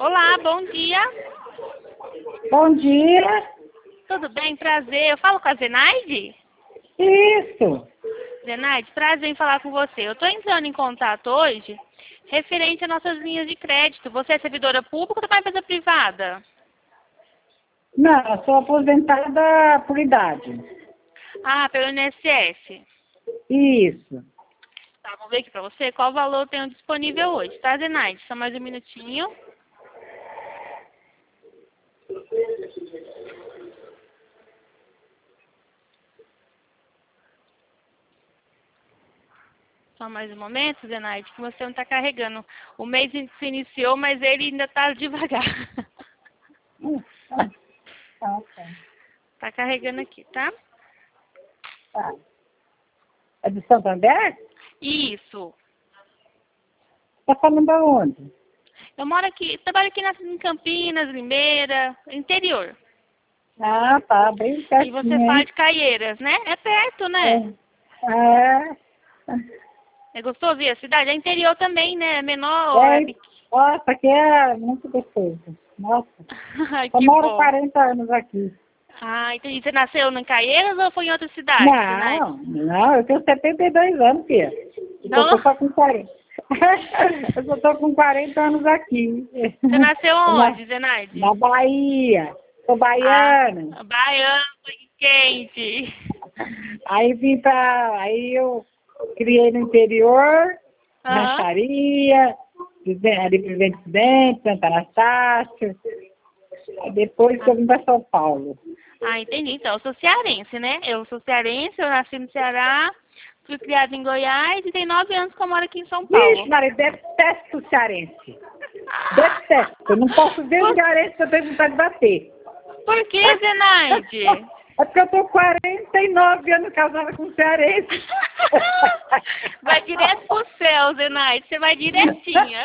Olá, bom dia. Bom dia. Tudo bem? Prazer. Eu falo com a Zenaide? Isso. Zenaide, prazer em falar com você. Eu estou entrando em contato hoje referente às nossas linhas de crédito. Você é servidora pública ou trabalha em empresa privada? Não, eu sou aposentada por idade. Ah, pelo INSS. Isso. Tá, vou ver aqui para você qual valor eu tenho disponível hoje, tá, Zenaide? Só mais um minutinho. Só mais um momento, Zenaide, que você não está carregando. O mês se iniciou, mas ele ainda está devagar. Tá. Tá carregando aqui, tá? Tá. É de Santander? Isso. Tá falando aonde? Eu moro aqui, trabalho aqui em Campinas, Limeira, interior. Ah, tá, bem E você pertinho, fala hein? de Caieiras, né? É perto, né? É. É gostoso ver a cidade? É interior também, né? É menor ou é pequeno? Nossa, aqui é muito gostoso. Nossa, Ai, eu que moro bom. 40 anos aqui. Ah, entendi. Você nasceu em Caieiras ou foi em outra cidade, Zenaide? Não, eu tenho 72 anos, filha. Eu Não? tô só com 40. Eu só tô com 40 anos aqui. Você nasceu Na, onde, Zenaide? na Bahia. Sou Ah, baiana. baiano e quente. Aí eu criei no interior, Aham. Rancharia, ali Presidente, Santa Anastácio. Aí depois que eu vim para São Paulo. Ah, entendi. Então, eu sou cearense, né? Eu sou cearense, eu nasci no Ceará, fui criada em Goiás e tem 9 anos que eu moro aqui em São Vixe, Paulo. Maria, detesto o cearense. Detesto. Eu não posso ver o cearense que eu tenho vontade de bater. Por que, Zenaide? É porque eu tô 49 anos casada com um cearense. Vai direto pro céu, Zenaide. Você vai direitinha.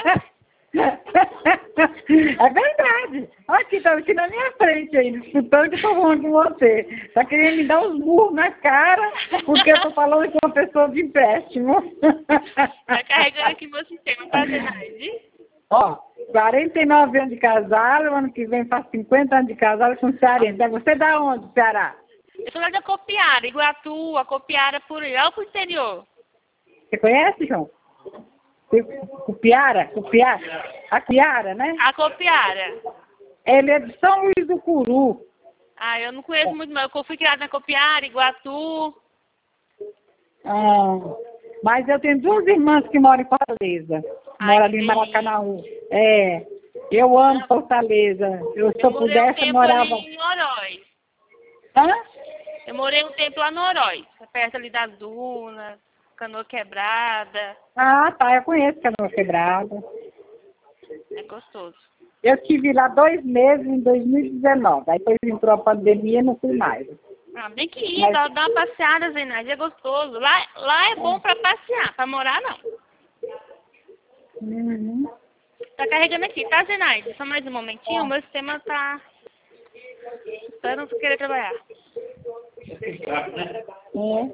É verdade. Aqui, tá aqui na minha frente aí, escutando que eu tô falando com você. Tá querendo me dar uns burros na cara, porque eu tô falando com uma pessoa de empréstimo. Tá carregando aqui meu sistema, tá, Zenaide? Ó, 49 anos de casado, ano que vem faz 50 anos de casado com cearense. É você da onde, Ceará? Eu sou lá da Copiara, Iguatu, a Copiara por aí, lá pro interior. Você conhece, João? Cupiara? A Piara, né? A Copiara. Ele é de São Luís do Curu. Ah, eu não conheço muito, mas eu fui criada na Copiara, Iguatu. Ah, mas eu tenho duas irmãs que moram em Fortaleza. Ai, Moram que ali em delícia. Maracanãú. É, eu amo Fortaleza. Se Eu eu morei um pudesse, eu tempo ali morava... em Oroz. Hã? Eu morei um tempo lá no Oroz, perto ali das dunas, Canoa Quebrada. Ah, tá, eu conheço Canoa Quebrada. É gostoso. Eu estive lá 2 meses em 2019. Aí depois entrou a pandemia e não fui mais. Ah, tem que ir, Mas, dar uma passeada, Zenaide, é gostoso. Lá é bom pra passear, pra morar não. uhum. Tá carregando aqui, tá, Zenaide? Só mais um momentinho, o meu sistema tá esperando você querer trabalhar. É.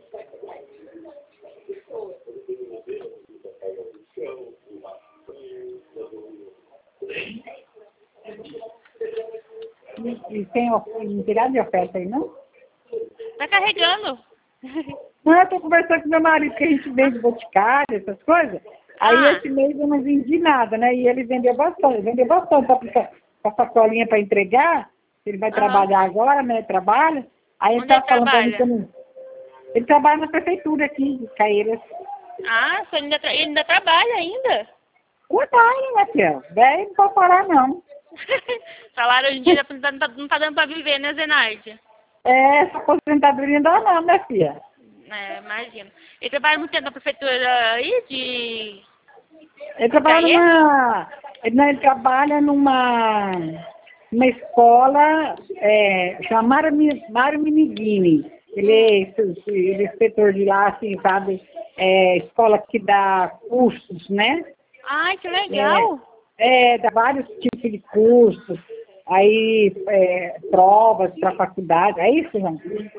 E tem integral de oferta aí, não? Tá carregando. Não, eu tô conversando com meu marido, que a gente vende boticário, essas coisas. Aí Ah, esse mês eu não vendi nada, né? E ele vendeu bastante com a sacolinha para entregar. Ele vai aham. trabalhar agora, né? Trabalha. Aí ele Onde ele tá falando para mim que trabalha? eu não... Ele trabalha na prefeitura aqui, de Caieiras. Ah, ele ainda trabalha ainda? Trabalha, né, filha? Velho, não pode parar, não. Salário hoje em dia não tá dando pra viver, né, Zenaide? É, essa aposentadoria não dá não, né, filha? É, imagino. Ele trabalha muito tempo na prefeitura aí Ele de trabalha Caieiras? numa... Ele trabalha numa escola, chamada Mário Miniguini. Ele é inspetor de lá, assim, sabe? Escola que dá cursos, né? Ai, que legal. Dá vários tipos de cursos. Aí, provas para faculdade. É isso, João?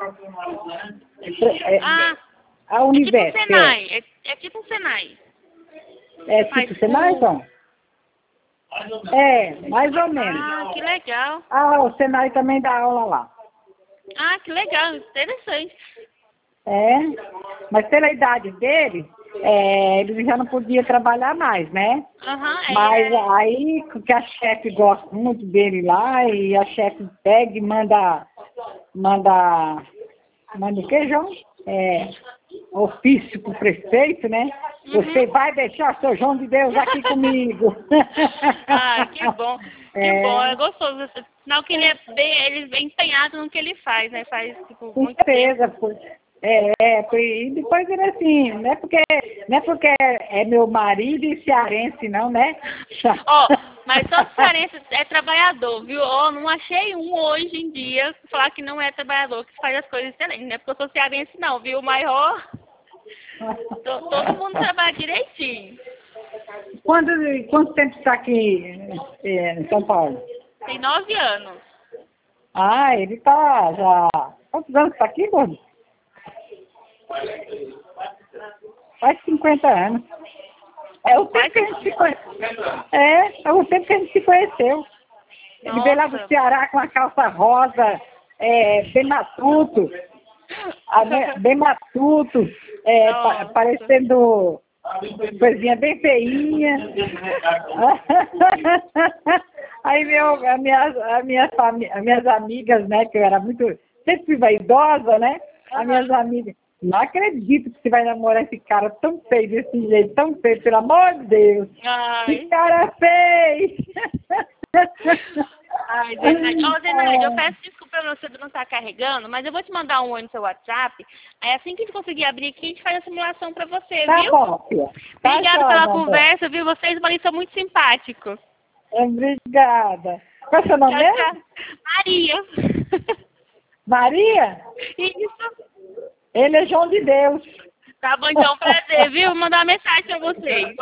Ah, A é tipo um Univesp, Senai. É tipo um Senai. É Faz tipo Senai, curso. João? É, mais ou menos. Ah, que legal. Ah, o Senai também dá aula lá. Ah, que legal, interessante. É, mas pela idade dele, ele já não podia trabalhar mais, né? Aham, Mas aí que a chefe gosta muito dele lá e a chefe pega e manda o que, João? Ofício pro prefeito, né? Você vai deixar seu João de Deus aqui comigo. Ah, que bom. Que bom, é gostoso. Sinal que ele ele é bem empenhado no que ele faz, né? Faz, tipo, Com muito certeza, tempo. pô. E depois ele assim, não é porque é meu marido e cearense, não, né? Ó, mas todo cearense é trabalhador, viu? Ó, não achei um hoje em dia falar que não é trabalhador, que faz as coisas excelentes. Não é porque eu sou cearense não, viu? Mas, ó, todo mundo trabalha direitinho. Quanto tempo está aqui em São Paulo? Tem 9 anos. Ah, ele tá já... Quantos anos está aqui, gordo? Faz 50 anos. É o tempo que a gente se conheceu. É o tempo que a gente se conheceu. Ele veio lá do Ceará com a calça rosa, bem matuto. Bem matuto, parecendo coisinha bem feinha. Aí as minhas amigas, né, que eu era sempre fui vaidosa, né? As minhas amigas, não acredito que você vai namorar esse cara tão feio, desse jeito, tão feio, pelo amor de Deus. Ai. Que cara feio! Ai, Zenaide. Ô, Zenaide, eu peço desculpa pra você não estar carregando, mas eu vou te mandar um oi no seu WhatsApp. Aí assim que a gente conseguir abrir aqui, a gente faz a simulação pra você, Tá viu? bom, filha. Tá Obrigada pela conversa, viu? Vocês, Maria, são muito simpáticos. Obrigada. Qual é o seu nome Tchau, mesmo? tchau. Maria. Maria? Isso. Ele é João de Deus. Tá bom, então, prazer, viu? Vou mandar uma mensagem pra vocês.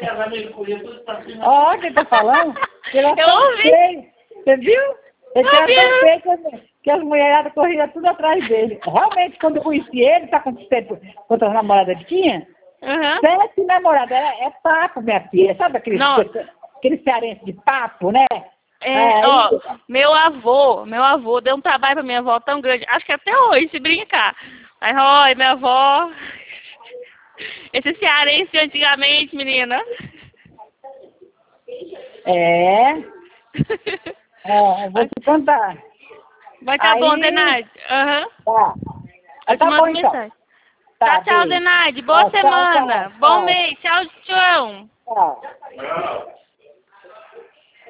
Ó, quem tá falando? Ele é Eu tão ouvi. feio. Você viu? Ele Eu era ouvi. tão feio que as mulheradas corriam tudo atrás dele. Realmente, quando eu conheci ele, tá com quantas namoradas ele tinha? Uhum. 7 namoradas. É papo, minha filha. Sabe aquele cearense de papo, né? Ó, meu avô deu um trabalho pra minha avó tão grande, acho que até hoje, se brincar. Mas, ó, minha avó, esse cearense antigamente, menina. Vou te contar. Vai tá bom, Zenaide. Aham. Tá. Eu te Tá mando bom, então. mensagem. Tá, Tchau, tchau, beijo. Zenaide. Boa Tchau, semana. tchau, Bom tchau. mês. Tchau, João. Tchau.